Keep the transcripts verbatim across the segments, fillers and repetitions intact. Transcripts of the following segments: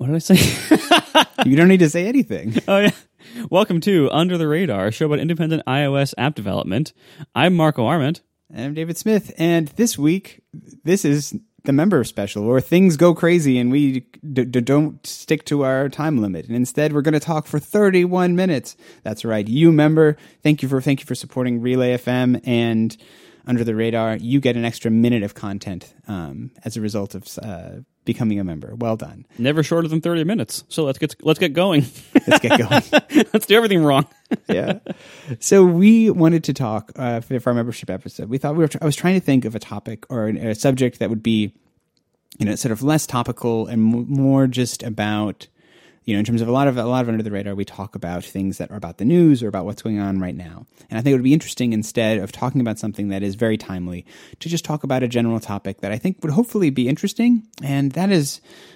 What did I say? You don't need to say anything. Oh, yeah. Welcome to Under the Radar, a show about independent iOS app development. I'm Marco Arment. And I'm David Smith. And this week, this is the member special where things go crazy and we d- d- don't stick to our time limit. And instead, we're going to talk for thirty-one minutes. That's right. You member, thank you for thank you for supporting Relay F M and Under the Radar. You get an extra minute of content um, as a result of uh, becoming a member. Well done. Never shorter than thirty minutes. So let's get let's get going. Let's get going. Let's do everything wrong. Yeah. So we wanted to talk uh, for our membership episode. We thought we were. I was trying to think of a topic or a subject that would be, you know, sort of less topical and m- more just about, you know, in terms of a lot of a lot of Under the Radar, we talk about things that are about the news or about what's going on right now. And I think it would be interesting, instead of talking about something that is very timely, to just talk about a general topic that I think would hopefully be interesting, and that is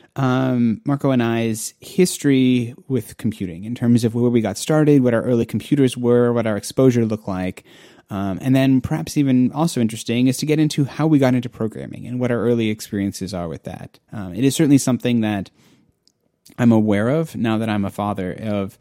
um, Marco and I's history with computing in terms of where we got started, what our early computers were, what our exposure looked like. Um, and then perhaps even also interesting is to get into how we got into programming and what our early experiences are with that. Um, it is certainly something that I'm aware of now that I'm a father, of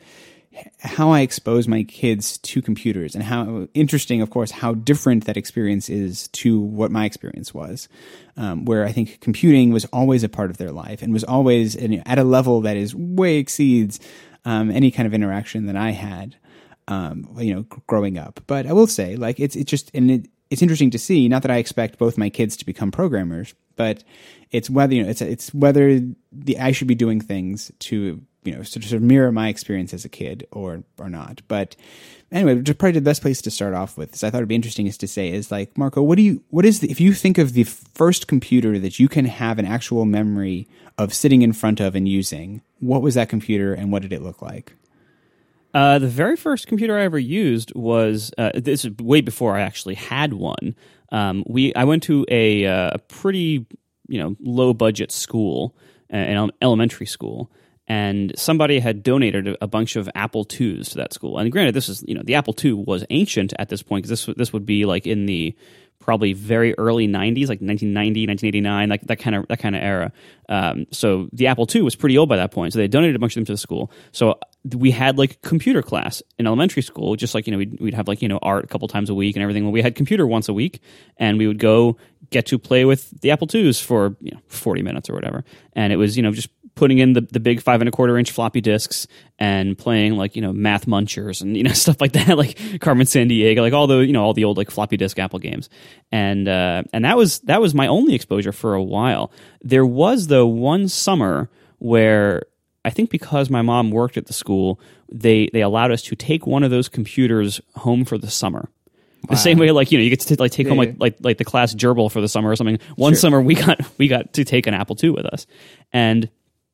how I expose my kids to computers and how interesting, of course, how different that experience is to what my experience was, um, where I think computing was always a part of their life and was always at a level that is way exceeds um, any kind of interaction that I had, um, you know, growing up. But I will say, like, it's it's just, and it, it's interesting to see, not that I expect both my kids to become programmers, but it's whether, you know, it's it's whether the I should be doing things to, you know, sort of, sort of mirror my experience as a kid or or not. But anyway, just probably the best place to start off with, is I thought it'd be interesting is to say is like, Marco, what do you what is the, if you think of the first computer that you can have an actual memory of sitting in front of and using, what was that computer and what did it look like? Uh, the very first computer I ever used was uh, this is way before I actually had one. Um, we I went to a, uh, a pretty you know low budget school, uh, an elementary school, and somebody had donated a, a bunch of Apple twos to that school. And granted, this is you know the Apple two was ancient at this point, because this this would be like in the probably very early nineties, like nineteen ninety, nineteen eighty-nine, like that kind of that kind of era. Um, so the Apple two was pretty old by that point. So they donated a bunch of them to the school. So we had like computer class in elementary school, just like, you know, we'd, we'd have like, you know, art a couple times a week and everything. We had computer once a week, and we would go get to play with the Apple twos for, you know, forty minutes or whatever. And it was, you know, just putting in the, the big five and a quarter inch floppy disks and playing like, you know, Math Munchers and, you know, stuff like that, like Carmen Sandiego, like all the, you know, all the old like floppy disk Apple games. And, uh, and that was, that was my only exposure for a while. There was though one summer where I think because my mom worked at the school, they, they allowed us to take one of those computers home for the summer. Wow. The same way, like, you know, you get to like take yeah, home like, yeah. like like the class gerbil for the summer or something. One sure. summer we got we got to take an Apple two with us, and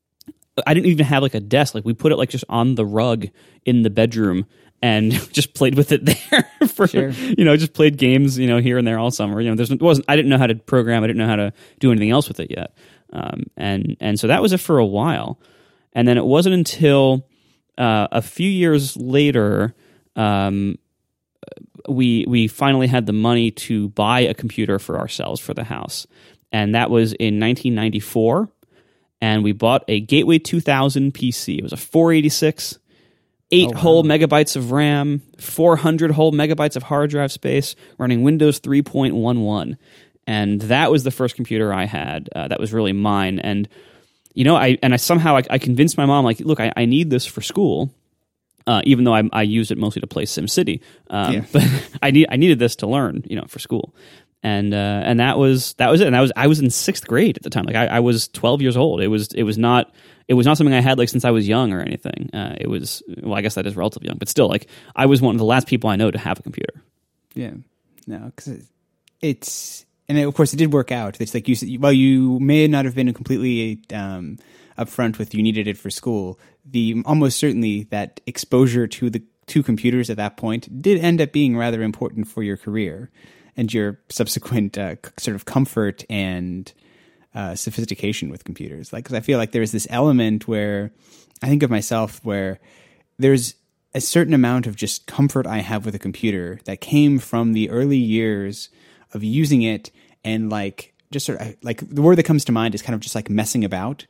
I didn't even have like a desk. Like, we put it like just on the rug in the bedroom and just played with it there for sure. you know, just played games, you know, here and there all summer. You know, there's wasn't I didn't know how to program. I didn't know how to do anything else with it yet, um, and and so that was it for a while. And then it wasn't until uh, a few years later, um, we we finally had the money to buy a computer for ourselves for the house, and that was in nineteen ninety-four. And we bought a Gateway two thousand P C. It was a four eighty-six, eight oh, wow. whole megabytes of RAM, four hundred whole megabytes of hard drive space, running Windows three point eleven. And that was the first computer I had. Uh, that was really mine. And you know, I and I somehow I, I convinced my mom, like, look, I, I need this for school, uh, even though I, I used it mostly to play SimCity. Um, yeah. But I need I needed this to learn, you know, for school, and uh, and that was that was it. And I was I was in sixth grade at the time. Like I, I was twelve years old. It was it was not it was not something I had like since I was young or anything. Uh, it was well, I guess that is relatively young, but still, like I was one of the last people I know to have a computer. Yeah, no, because it's. And of course, it did work out. It's like you said, while you may not have been completely um, upfront with you needed it for school, the almost certainly that exposure to the two computers at that point did end up being rather important for your career and your subsequent uh, sort of comfort and uh, sophistication with computers. Like, because I feel like there's this element where I think of myself where there's a certain amount of just comfort I have with a computer that came from the early years of using it and like just sort of like the word that comes to mind is kind of just like messing about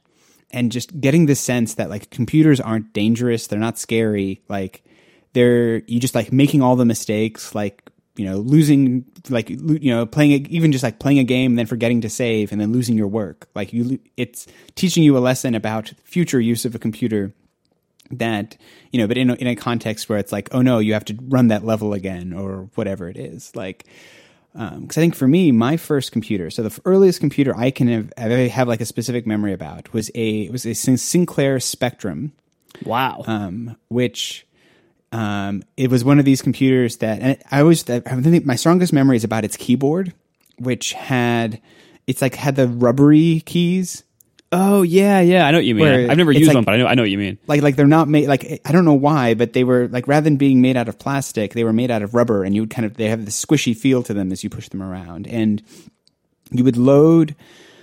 and just getting the sense that like computers aren't dangerous, they're not scary, like they're you just like making all the mistakes, like you know losing like you know playing a, even just like playing a game, then forgetting to save, and then losing your work. Like you, it's teaching you a lesson about future use of a computer. That you know, but in a, in a context where it's like, oh no, you have to run that level again or whatever it is, like. Because um, I think for me, my first computer, so the earliest computer I can have, I have like a specific memory about was a was a Sinclair Spectrum. Wow. Um, which um, it was one of these computers that, and I always, I think my strongest memory is about its keyboard, which had, it's like had the rubbery keys. Oh yeah, yeah, I know what you mean. Where I've never it's used like- one, but I know I know what you mean. Like, like they're not made, like, I don't know why, but they were, like, rather than being made out of plastic, they were made out of rubber, and you would kind of, they have this squishy feel to them as you push them around. And you would load,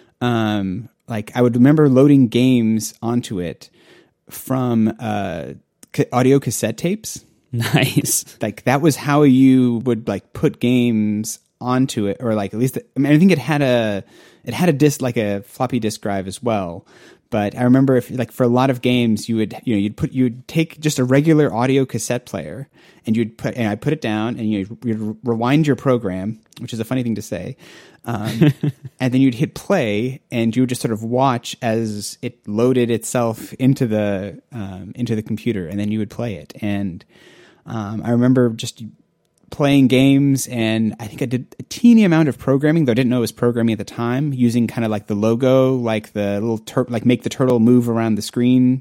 um, like, I would remember loading games onto it from, uh, ca- audio cassette tapes. Nice. Like, that was how you would, like, put games onto it, or, like, at least, I mean, I think it had a, it had a disc, like a floppy disk drive as well. But I remember if like for a lot of games you would you know you'd put you'd take just a regular audio cassette player and you'd put and I put it down and you'd, you'd rewind your program, which is a funny thing to say, um, and then you'd hit play and you would just sort of watch as it loaded itself into the um, into the computer, and then you would play it. And um, I remember just playing games, and I think I did a teeny amount of programming, though I didn't know it was programming at the time, using kind of like the logo, like the little tur- like make the turtle move around the screen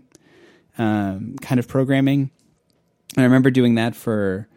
um, kind of programming. And I remember doing that for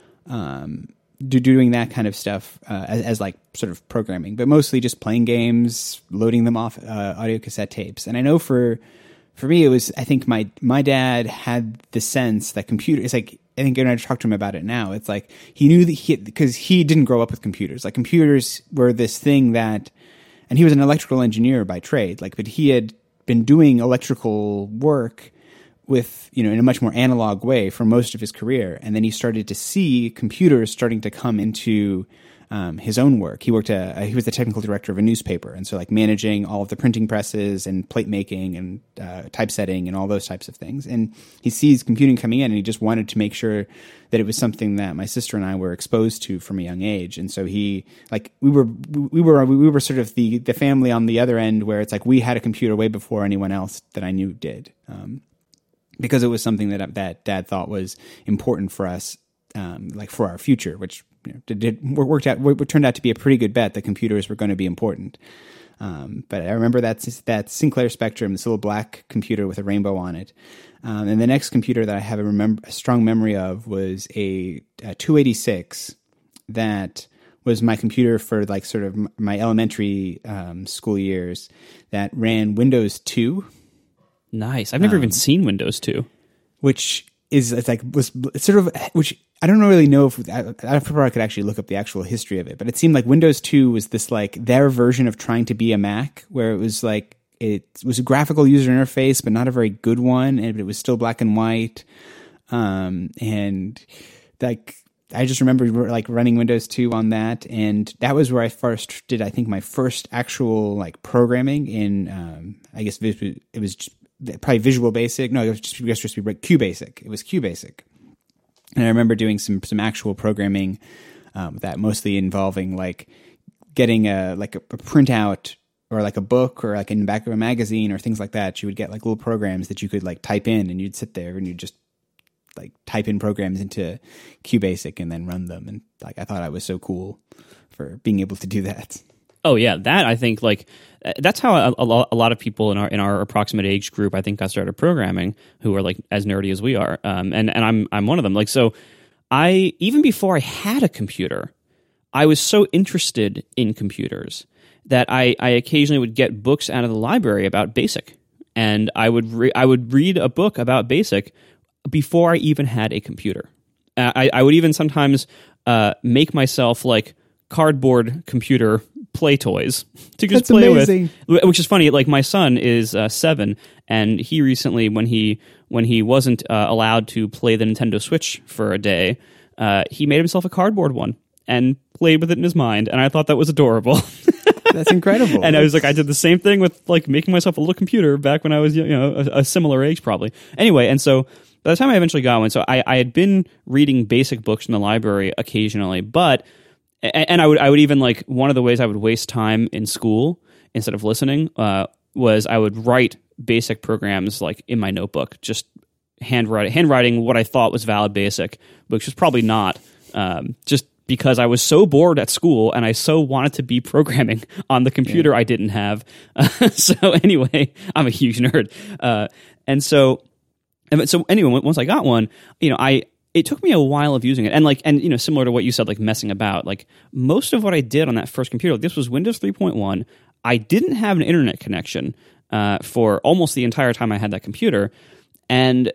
um, do, doing that kind of stuff uh, as, as like sort of programming, but mostly just playing games, loading them off uh, audio cassette tapes. And I know for for me, it was I think my my dad had the sense that computer is like. I think when I talked to him about it now, it's like he knew that he, because he didn't grow up with computers. Like computers were this thing that, and he was an electrical engineer by trade. Like, but he had been doing electrical work with, you know, in a much more analog way for most of his career. And then he started to see computers starting to come into um, his own work. He worked, a, he was the technical director of a newspaper. And so like managing all of the printing presses and plate making and uh, typesetting and all those types of things. And he sees computing coming in, and he just wanted to make sure that it was something that my sister and I were exposed to from a young age. And so he, like, we were, we were, we were sort of the, the family on the other end where it's like we had a computer way before anyone else that I knew did. Um, because it was something that, that Dad thought was important for us, um, like for our future, which, you know, did, did worked out, what turned out to be a pretty good bet that computers were going to be important. Um, but I remember that that Sinclair Spectrum, this little black computer with a rainbow on it. Um, and the next computer that I have a, remember, a strong memory of was a, a two eighty-six that was my computer for like sort of my elementary um, school years that ran Windows two. Nice. I've never Um, even seen Windows two. Which is it's like was it's sort of which I don't really know if I, I probably could actually look up the actual history of it, but it seemed like Windows two was this like their version of trying to be a Mac, where it was like it was a graphical user interface, but not a very good one, and it was still black and white. Um, and like I just remember like running Windows two on that, and that was where I first did I think my first actual like programming in um, I guess it was just probably Visual Basic. No, it was just, I guess just QBasic. It was QBasic. And I remember doing some some actual programming um, that mostly involving like getting a like a, a printout or like a book or like in the back of a magazine or things like that. You would get like little programs that you could like type in, and you'd sit there and you'd just like type in programs into QBasic and then run them. And like I thought I was so cool for being able to do that. Oh yeah, that I think like that's how a, a lot a lot of people in our in our approximate age group I think got started programming, who are like as nerdy as we are, um, and and I'm I'm one of them. Like so, I even before I had a computer, I was so interested in computers that I I occasionally would get books out of the library about BASIC, and I would re- I would read a book about BASIC before I even had a computer. Uh, I I would even sometimes uh, make myself like cardboard computer play toys to just That's play amazing. with, which is funny. Like my son is uh, seven, and he recently, when he when he wasn't uh, allowed to play the Nintendo Switch for a day, uh, he made himself a cardboard one and played with it in his mind, and I thought that was adorable. That's incredible. And I was like, I did the same thing with like making myself a little computer back when I was, you know, a, a similar age probably. Anyway, and so by the time I eventually got one, so I, I had been reading basic books in the library occasionally, but, and I would, I would even like, one of the ways I would waste time in school instead of listening uh, was I would write basic programs like in my notebook, just handwriting, handwriting what I thought was valid basic, which was probably not, um, just because I was so bored at school and I so wanted to be programming on the computer yeah. I didn't have. Uh, so anyway, I'm a huge nerd. Uh, and so, and so anyway, once I got one, you know, I, it took me a while of using it. And like, and you know, similar to what you said, like messing about, like most of what I did on that first computer, like, this was Windows three point one. I didn't have an internet connection uh, for almost the entire time I had that computer. And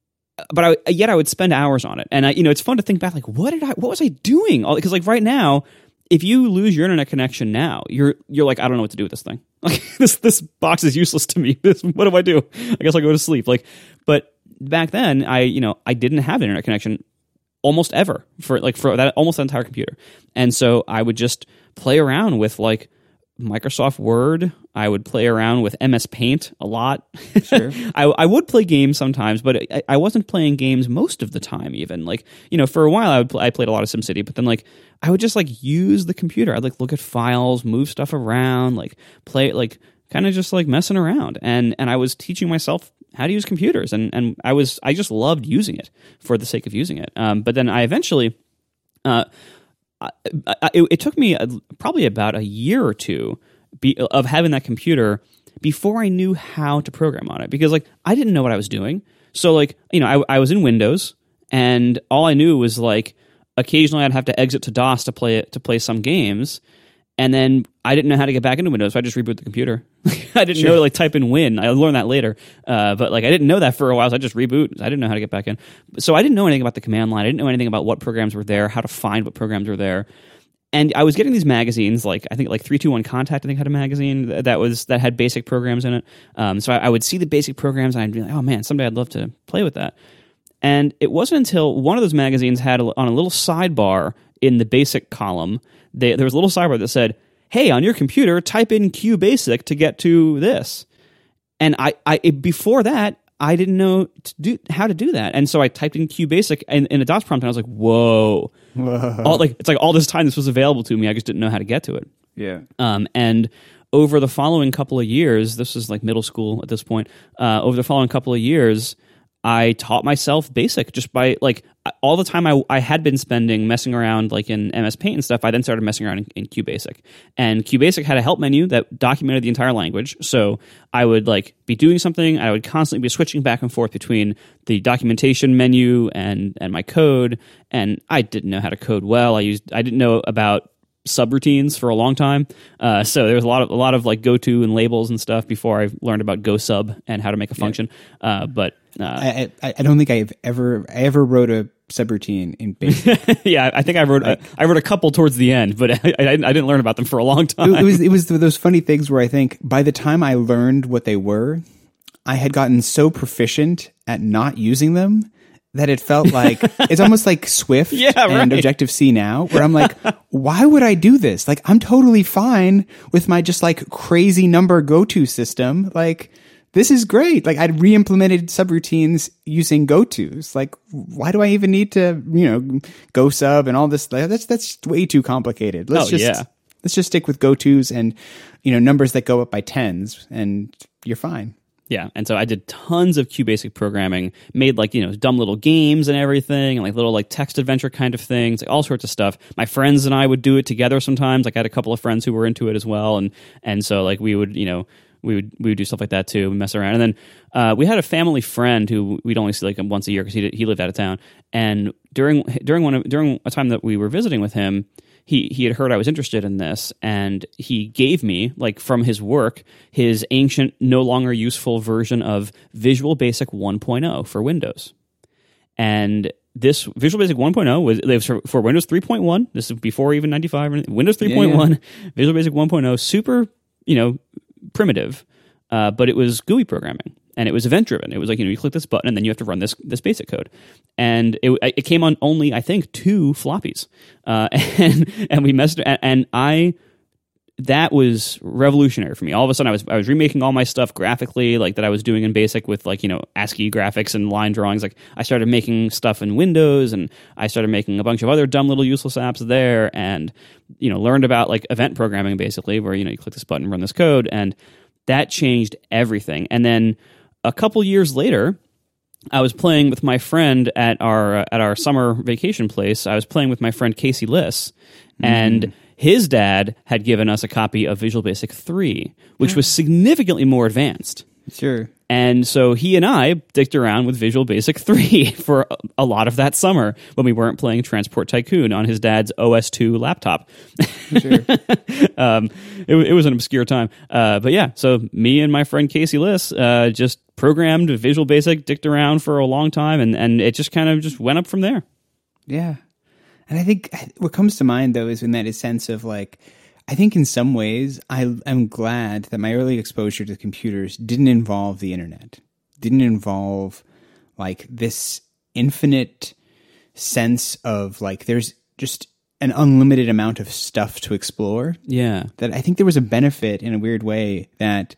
But I, yet I would spend hours on it, and I, you know, it's fun to think back. Like, what did I? What was I doing? Because like right now, if you lose your internet connection now, you're you're like, I don't know what to do with this thing. Like this this box is useless to me. This, what do I do? I guess I'll go to sleep. Like, but back then, I you know I didn't have an internet connection almost ever for like for that almost that entire computer, and so I would just play around with like Microsoft Word. I would play around with M S Paint a lot. Sure. I, I would play games sometimes, but I, I wasn't playing games most of the time. Even like you know, for a while I would play, I played a lot of SimCity, but then like I would just like use the computer. I'd like look at files, move stuff around, like play like kind of just like messing around. And and I was teaching myself how to use computers, and and I was I just loved using it for the sake of using it. Um, but then I eventually. Uh, I, I, it, it took me a, probably about a year or two be, of having that computer before I knew how to program on it, because like I didn't know what I was doing. So like you know I, I was in Windows, and all I knew was like occasionally I'd have to exit to DOS to play it to play some games, and then I didn't know how to get back into Windows, so I just reboot the computer. I didn't sure. know to like type in Win. I learned that later, uh, but like I didn't know that for a while, so I just reboot. I didn't know how to get back in, so I didn't know anything about the command line. I didn't know anything about what programs were there, how to find what programs were there. And I was getting these magazines, like I think like three two one Contact, I think had a magazine that was that had basic programs in it. Um, so I, I would see the basic programs, and I'd be like, oh man, someday I'd love to play with that. And it wasn't until one of those magazines had a, on a little sidebar in the basic column, they, there was a little sidebar that said, hey, on your computer, type in QBasic to get to this. And I, I it, before that, I didn't know to do, how to do that. And so I typed in QBasic in, in a DOS prompt, and I was like, whoa. whoa. All, like, it's like all this time this was available to me, I just didn't know how to get to it. Yeah. Um, and over the following couple of years, this is like middle school at this point, uh, over the following couple of years, I taught myself BASIC just by like all the time I, I had been spending messing around like in M S Paint and stuff. I then started messing around in, in QBasic, and QBasic had a help menu that documented the entire language. So I would like be doing something, I would constantly be switching back and forth between the documentation menu and and my code. And I didn't know how to code well. I used I didn't know about subroutines for a long time, uh, so there was a lot of a lot of like go to and labels and stuff before I learned about go sub and how to make a function. Yeah. Uh, but uh, I, I I don't think I've ever I ever wrote a subroutine in BASIC. Yeah, I think I wrote like, I wrote a couple towards the end, but I, I, I didn't learn about them for a long time. It was it was those funny things where I think by the time I learned what they were, I had gotten so proficient at not using them that it felt like it's almost like Swift yeah, and right. Objective-C now, where I'm like, why would I do this? Like, I'm totally fine with my just like crazy number go-to system. Like, this is great. Like, I'd re-implemented subroutines using go-tos. Like, why do I even need to, you know, go sub and all this? Like, that's that's way too complicated. Let's oh, just yeah. let's just stick with go-tos and, you know, numbers that go up by tens, and you're fine. Yeah, and so I did tons of QBasic programming, made like, you know, dumb little games and everything, and like little like text adventure kind of things, like all sorts of stuff. My friends and I would do it together sometimes. Like I had a couple of friends who were into it as well, and and so like we would, you know, we would we would do stuff like that too, mess around. And then uh, we had a family friend who we'd only see like once a year because he he lived out of town. And during during one of, during a time that we were visiting with him, he he had heard I was interested in this, and he gave me, like from his work, his ancient, no longer useful version of Visual Basic one point oh for Windows. And this Visual Basic one point oh was, it was for, for Windows three point one. This is before even ninety-five. Windows three point one, yeah, yeah. Visual Basic one point oh, super, you know, primitive, uh, but it was G U I programming. And it was event-driven. It was like, you know, you click this button, and then you have to run this this basic code. And it it came on only, I think, two floppies. Uh, and and we messed, and, and I that was revolutionary for me. All of a sudden, I was I was remaking all my stuff graphically, like that I was doing in BASIC with like you know ASCII graphics and line drawings. Like I started making stuff in Windows, and I started making a bunch of other dumb little useless apps there, and you know learned about like event programming basically, where you know you click this button, run this code, and that changed everything. And then a couple years later, I was playing with my friend at our uh, at our summer vacation place. I was playing with my friend Casey Liss, mm. and his dad had given us a copy of Visual Basic three, which was significantly more advanced. Sure. And so he and I dicked around with Visual Basic three for a lot of that summer when we weren't playing Transport Tycoon on his dad's O S two laptop. Sure. um, it, it was an obscure time. Uh, but yeah, so me and my friend Casey Liss uh, just programmed Visual Basic, dicked around for a long time, and, and it just kind of just went up from there. Yeah. And I think what comes to mind, though, is in that sense of like, I think in some ways I am glad that my early exposure to computers didn't involve the internet, didn't involve like this infinite sense of like there's just an unlimited amount of stuff to explore. Yeah. That I think there was a benefit in a weird way that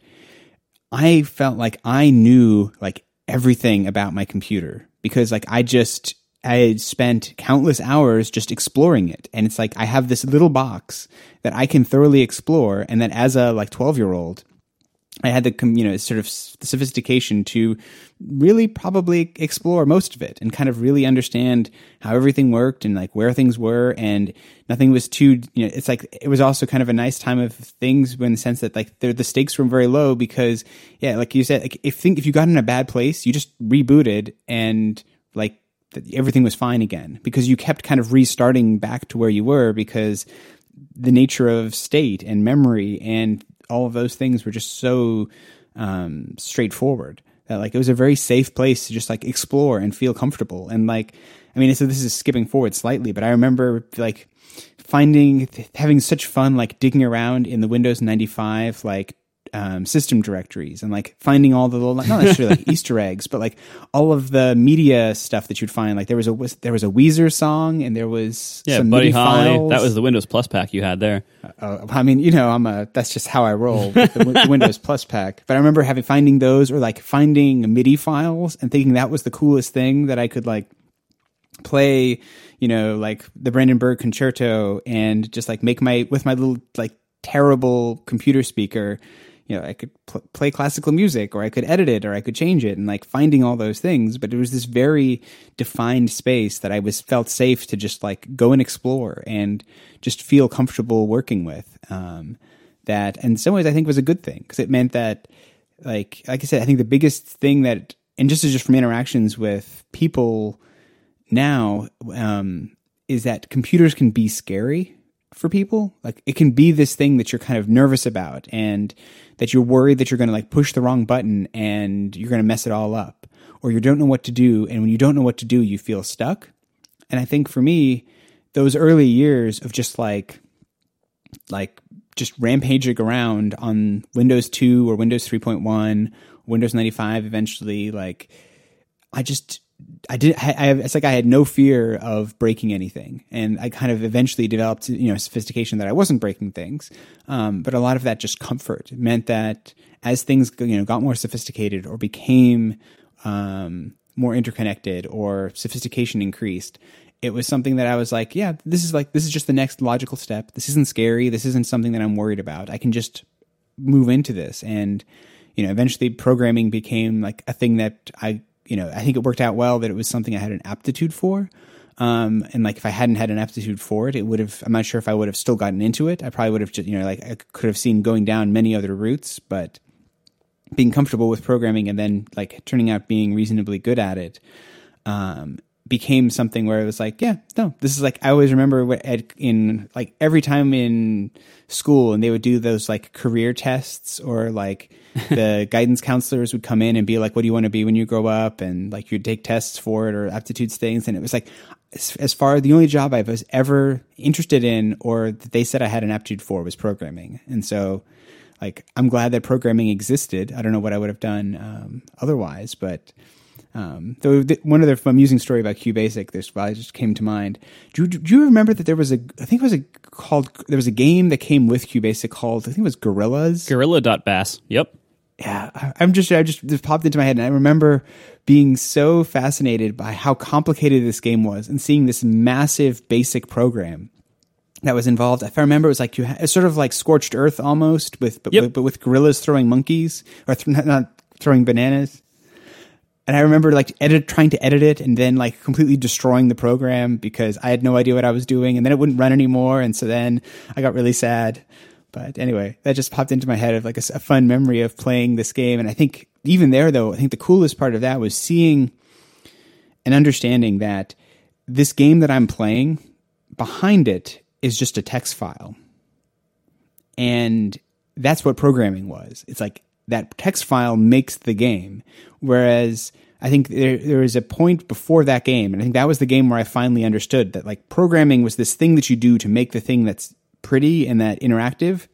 I felt like I knew like everything about my computer because like I just... I had spent countless hours just exploring it. And it's like, I have this little box that I can thoroughly explore. And that as a like twelve year old, I had the, you know, sort of sophistication to really probably explore most of it and kind of really understand how everything worked and like where things were. And nothing was too, you know, it's like, it was also kind of a nice time of things in the sense that like the stakes were very low because yeah, like you said, like if think, if you got in a bad place, you just rebooted and like, that everything was fine again because you kept kind of restarting back to where you were because the nature of state and memory and all of those things were just so um, straightforward that like it was a very safe place to just like explore and feel comfortable. And like, I mean, so this is skipping forward slightly, but I remember like finding, having such fun, like digging around in the Windows ninety-five, like Um, system directories and like finding all the little, not necessarily like Easter eggs, but like all of the media stuff that you'd find. Like there was a there was a Weezer song and there was yeah, some Buddy MIDI Holly. files. That was the Windows Plus pack you had there. Uh, I mean, you know, I'm a that's just how I roll with the, the Windows Plus pack. But I remember having finding those or like finding MIDI files and thinking that was the coolest thing that I could like play. You know, like the Brandenburg Concerto and just like make my with my little like terrible computer speaker. You know, I could pl- play classical music or I could edit it or I could change it and like finding all those things. But it was this very defined space that I was felt safe to just like go and explore and just feel comfortable working with. Um, that in some ways I think was a good thing because it meant that like, like I said, I think the biggest thing that, and just as just from interactions with people now, um, is that computers can be scary for people. Like it can be this thing that you're kind of nervous about and that you're worried that you're going to like push the wrong button and you're going to mess it all up or you don't know what to do. And when you don't know what to do, you feel stuck. And I think for me, those early years of just like, like just rampaging around on Windows two or Windows three point one, Windows ninety-five eventually, like I just, I did. I, I, it's like I had no fear of breaking anything, and I kind of eventually developed, you know, sophistication that I wasn't breaking things. Um, but a lot of that just comfort meant that as things, you know, got more sophisticated or became um, more interconnected or sophistication increased, it was something that I was like, yeah, this is like this is just the next logical step. This isn't scary. This isn't something that I'm worried about. I can just move into this, and you know, eventually programming became like a thing that I. You know, I think it worked out well that it was something I had an aptitude for. Um, and like if I hadn't had an aptitude for it, it would have, I'm not sure if I would have still gotten into it. I probably would have just, you know, like I could have seen going down many other routes, but being comfortable with programming and then like turning out being reasonably good at it, um, became something where it was like, yeah, no, this is like, I always remember what at, in like every time in school and they would do those like career tests or like the guidance counselors would come in and be like, what do you want to be when you grow up? And like you'd take tests for it or aptitudes things. And it was like, as, as far the only job I was ever interested in or that they said I had an aptitude for was programming. And so like, I'm glad that programming existed. I don't know what I would have done um, otherwise, but Um, though th- one other amusing story about QBasic, this probably just came to mind. Do you, do you remember that there was a, I think it was a called, there was a game that came with QBasic called, I think it was Gorillas. Gorilla.bass. Yep. Yeah, I, I'm just, I just, this popped into my head, and I remember being so fascinated by how complicated this game was and seeing this massive basic program that was involved. If I remember, it was like you had, it's sort of like Scorched Earth almost, with but, Yep. with, but with gorillas throwing monkeys or th- not throwing bananas. And I remember like edit trying to edit it and then like completely destroying the program because I had no idea what I was doing, and then it wouldn't run anymore, and so then I got really sad. But anyway, that just popped into my head of like a, a fun memory of playing this game. And I think even there, though, I think the coolest part of that was seeing and understanding that this game that I'm playing, behind it is just a text file. And that's what programming was. It's like that text file makes the game. Whereas I think there there is a point before that game, and I think that was the game where I finally understood that like programming was this thing that you do to make the thing that's pretty and that interactive.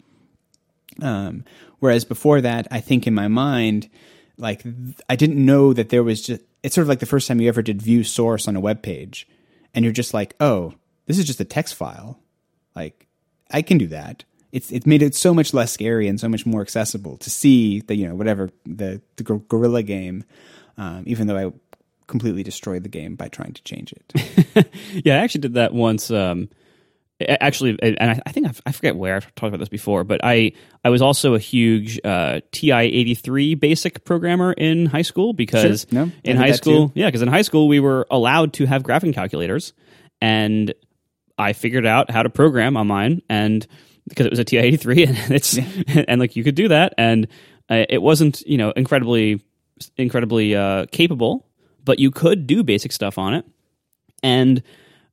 Um, whereas before that, I think in my mind, like I didn't know that there was just, it's sort of like the first time you ever did view source on a web page, and you're just like, oh, this is just a text file. Like I can do that. It's it made it so much less scary and so much more accessible to see the, you know, whatever the, the Gorilla game, um, even though I completely destroyed the game by trying to change it. Yeah, I actually did that once. Um, actually, and I think I've, I forget where I've talked about this before, but I, I was also a huge uh, T I eighty-three basic programmer in high school because sure. no, in high school, too. yeah, because in high school we were allowed to have graphing calculators, and I figured out how to program on mine, and because it was a T I eighty-three, and it's yeah. and like you could do that, and uh, it wasn't, you know, incredibly incredibly uh, capable, but you could do basic stuff on it. And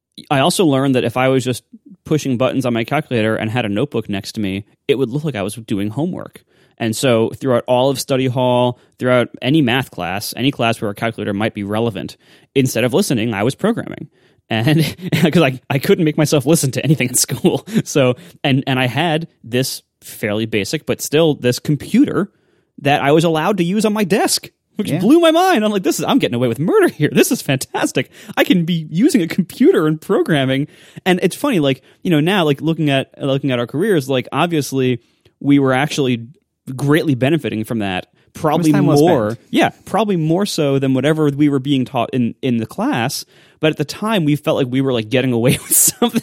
I also learned that if I was just pushing buttons on my calculator and had a notebook next to me, it would look like I was doing homework. And so throughout all of study hall, throughout any math class, any class where a calculator might be relevant, instead of listening, I was programming. And because I, I couldn't make myself listen to anything in school. So, and, and I had this fairly basic, but still this computer that I was allowed to use on my desk, which yeah. blew my mind. I'm like, this is, I'm getting away with murder here. This is fantastic. I can be using a computer and programming. And it's funny, like, you know, now, like looking at, looking at our careers, like obviously we were actually greatly benefiting from that. Probably more, yeah, probably more so than whatever we were being taught in, in the class. But at the time, we felt like we were like getting away with something.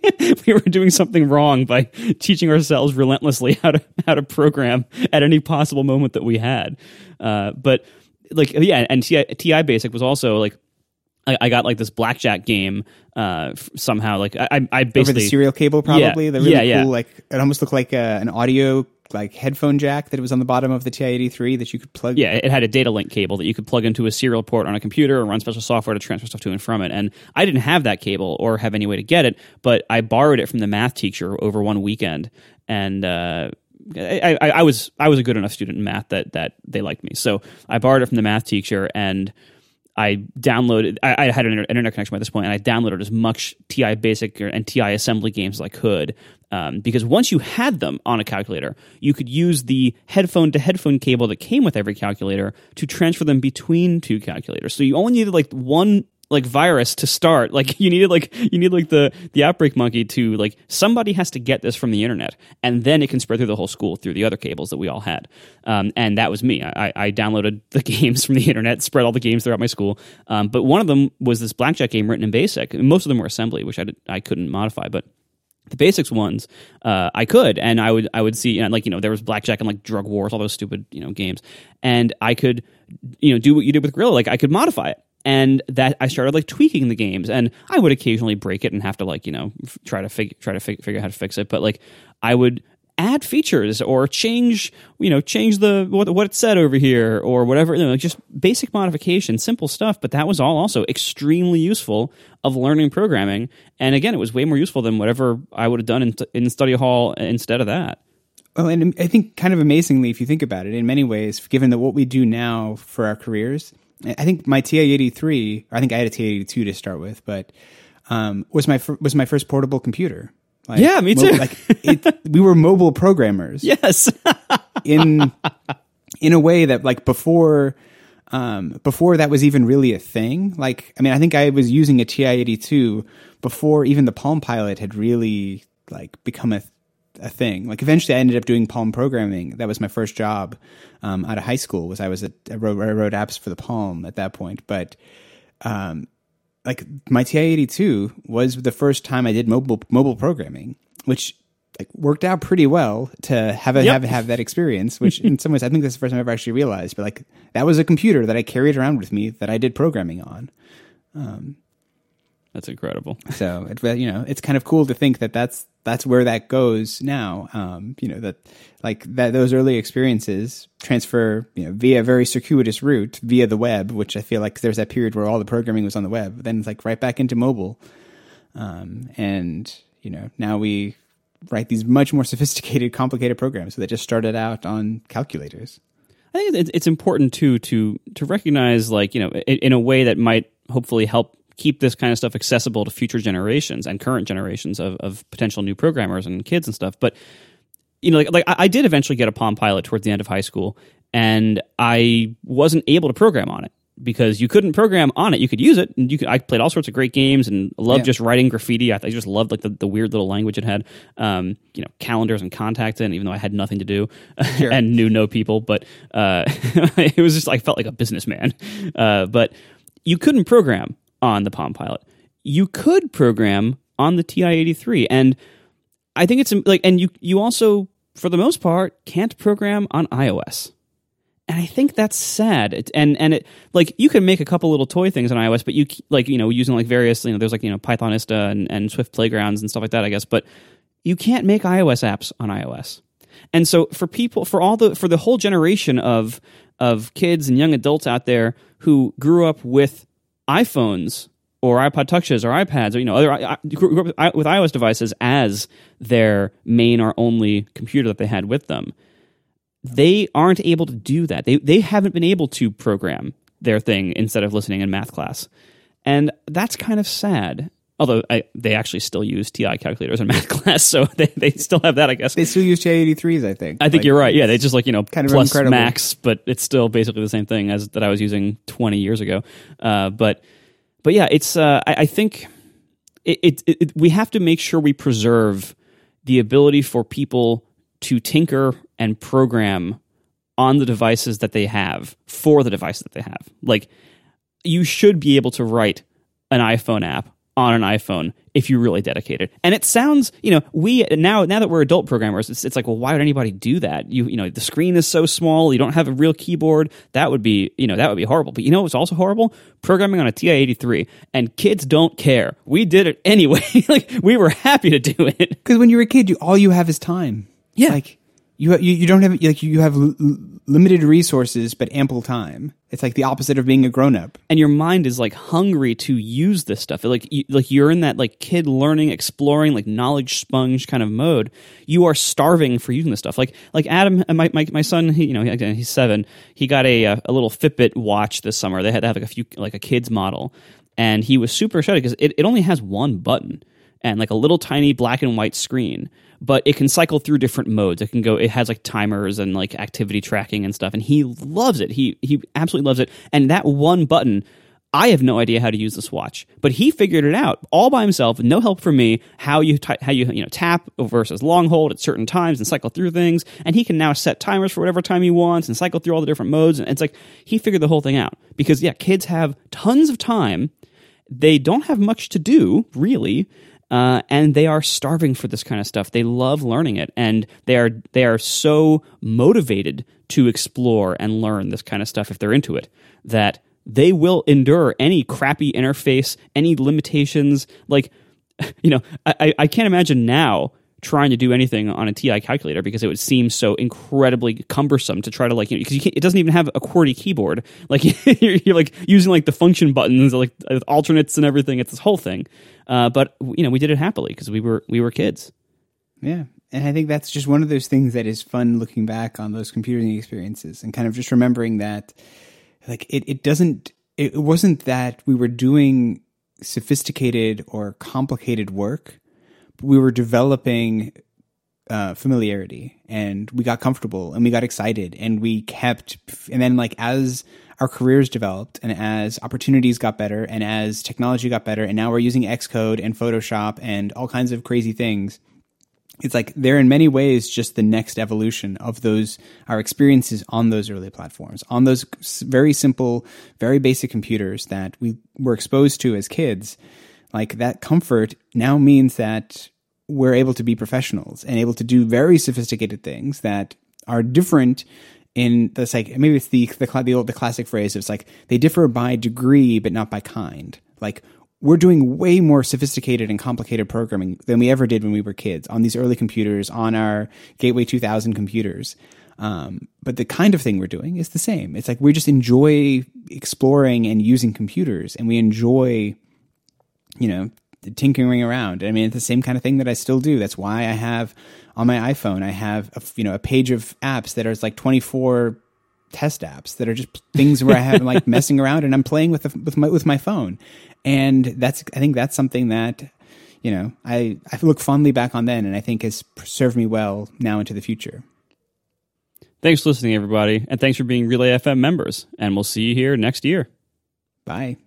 We were doing something wrong by teaching ourselves relentlessly how to how to program at any possible moment that we had. Uh, but like, yeah, and T I, T I Basic was also like, I, I got like this blackjack game uh, somehow. Like I, I basically over the serial cable, probably. Yeah, the really yeah, cool, yeah. Like it almost looked like a, an audio. Like headphone jack that was on the bottom of the T I eighty-three that you could plug. Yeah, it had a data link cable that you could plug into a serial port on a computer and run special software to transfer stuff to and from it. And I didn't have that cable or have any way to get it, but I borrowed it from the math teacher over one weekend. And uh, I, I, I was I was a good enough student in math that that they liked me. So I borrowed it from the math teacher, and I downloaded, I, I had an internet connection by this point, and I downloaded as much T I Basic and T I Assembly games as I could. Um, because once you had them on a calculator, you could use the headphone to headphone cable that came with every calculator to transfer them between two calculators. So you only needed like one like virus to start. Like you needed like you need like the the Outbreak Monkey to like somebody has to get this from the internet, and then it can spread through the whole school through the other cables that we all had. Um, and that was me. I, I downloaded the games from the internet, spread all the games throughout my school. Um, but one of them was this blackjack game written in BASIC. Most of them were assembly, which I did, I couldn't modify, but the basics ones, uh, I could, and I would, I would see, you know, like, you know, there was blackjack and like drug wars, all those stupid, you know, games, and I could, you know, do what you did with Gorilla, like I could modify it, and that I started like tweaking the games, and I would occasionally break it and have to like, you know, f- try to figure, try to fig- figure out how to fix it, but like I would add features or change, you know, change the what, what it said over here or whatever, you know, just basic modification, simple stuff. But that was all also extremely useful of learning programming. And again, it was way more useful than whatever I would have done in, in study hall instead of that. Well, and I think kind of amazingly, if you think about it, in many ways, given that what we do now for our careers, I think my T I eighty-three, I think I had a T I eighty-two to start with, but um, was my was my first portable computer. Like, yeah, me too. Mo- like it, we were mobile programmers. Yes, in in a way that like before um, before that was even really a thing. Like, I mean, I think I was using a T I eighty-two before even the Palm Pilot had really like become a a thing. Like, eventually I ended up doing Palm programming. That was my first job um, out of high school. Was I was at, I wrote, I wrote apps for the Palm at that point, but um, like my T I eighty-two was the first time I did mobile mobile programming, which like worked out pretty well to have a, yep. have have that experience. Which in some ways I think that's the first time I ever actually realized. But like that was a computer that I carried around with me that I did programming on. Um, That's incredible. So it, you know, it's kind of cool to think that that's that's where that goes now. Um, you know, that like that those early experiences transfer, you know, via a very circuitous route via the web, which I feel like there's that period where all the programming was on the web, then it's like right back into mobile. Um, and you know, now we write these much more sophisticated, complicated programs that just started out on calculators. I think it's important too to to recognize, like, you know, in, in a way that might hopefully help keep this kind of stuff accessible to future generations and current generations of, of potential new programmers and kids and stuff. But, you know, like, like I did eventually get a Palm Pilot towards the end of high school, and I wasn't able to program on it because you couldn't program on it. You could use it, and you could. I played all sorts of great games and loved Yeah. just writing graffiti. I, I just loved like the, the weird little language it had, um, you know, calendars and contacts in, even though I had nothing to do Sure. and knew no people. But uh, it was just I felt like a businessman. Uh, but you couldn't program on the Palm Pilot. You could program on the T I eighty-three, and I think it's like, and you you also, for the most part, can't program on iOS, and I think that's sad. It, and and it like you can make a couple little toy things on iOS, but you like you know using like various you know there's like you know Pythonista and, and Swift Playgrounds and stuff like that, I guess, but you can't make iOS apps on iOS. And so for people, for all the for the whole generation of of kids and young adults out there who grew up with iPhones or iPod Touches or iPads or you know other I, grew up with iOS devices as their main or only computer that they had with them, they aren't able to do that. They they haven't been able to program their thing instead of listening in math class, and that's kind of sad. Although I, they actually still use T I calculators in math class, so they, they still have that, I guess. They still use T I eighty-threes, I think. I think like, you're right. Yeah, they just like you know kind of plus incredible. max, but it's still basically the same thing as that I was using twenty years ago. Uh, but but yeah, it's uh, I, I think it, it, it we have to make sure we preserve the ability for people to tinker and program on the devices that they have for the devices that they have. Like, you should be able to write an iPhone app on an iPhone if you're really dedicated. And it sounds, you know, we now now that we're adult programmers, it's, it's like, well, why would anybody do that? You you know, the screen is so small, you don't have a real keyboard. That would be, you know, that would be horrible. But you know what's also horrible? Programming on a T I eighty-three. And kids don't care. We did it anyway. Like, we were happy to do it. Because when you're a kid, you all you have is time. Yeah. Like you you, you don't have like you have l- limited resources but ample time. It's like the opposite of being a grown up. And your mind is like hungry to use this stuff. Like you, like you're in that like kid learning, exploring, like knowledge sponge kind of mode. You are starving for using this stuff. Like like Adam, my my, my son, he, you know, again, he's seven. He got a a little Fitbit watch this summer. They had to have like a few like a kid's model, and he was super excited because it, it only has one button and like a little tiny black and white screen. But it can cycle through different modes. It can go. It has like timers and like activity tracking and stuff. And he loves it. He he absolutely loves it. And that one button, I have no idea how to use this watch, but he figured it out all by himself, no help from me. How you t- how you you know tap versus long hold at certain times and cycle through things. And he can now set timers for whatever time he wants and cycle through all the different modes. And it's like he figured the whole thing out because yeah, kids have tons of time. They don't have much to do really. Uh, and they are starving for this kind of stuff. They love learning it, and they are they are so motivated to explore and learn this kind of stuff if they're into it that they will endure any crappy interface, any limitations. Like, you know, I, I can't imagine now trying to do anything on a T I calculator because it would seem so incredibly cumbersome to try to like, you know, because you can't, it doesn't even have a QWERTY keyboard. Like you're, you're like using like the function buttons, like with alternates and everything. It's this whole thing. Uh, but you know, we did it happily because we were we were kids. Yeah, and I think that's just one of those things that is fun looking back on those computing experiences and kind of just remembering that, like it it doesn't it wasn't that we were doing sophisticated or complicated work. We were developing uh, familiarity, and we got comfortable, and we got excited, and we kept, and then like as our careers developed and as opportunities got better and as technology got better, and now we're using Xcode and Photoshop and all kinds of crazy things. It's like they're in many ways just the next evolution of those, our experiences on those early platforms, on those very simple, very basic computers that we were exposed to as kids. Like that comfort now means that we're able to be professionals and able to do very sophisticated things that are different in the like, maybe it's the, the, the old, the classic phrase. It's like they differ by degree, but not by kind. Like, we're doing way more sophisticated and complicated programming than we ever did when we were kids on these early computers, on our Gateway two thousand computers. Um, but the kind of thing we're doing is the same. It's like we just enjoy exploring and using computers, and we enjoy, you know, tinkering around. I mean, it's the same kind of thing that I still do. That's why I have on my iPhone, I have a, you know, a page of apps that are like twenty-four test apps that are just things where I have like messing around and I'm playing with the, with my with my phone. And that's, I think that's something that, you know, I, I look fondly back on then, and I think has served me well now into the future. Thanks for listening, everybody. And thanks for being Relay F M members. And we'll see you here next year. Bye.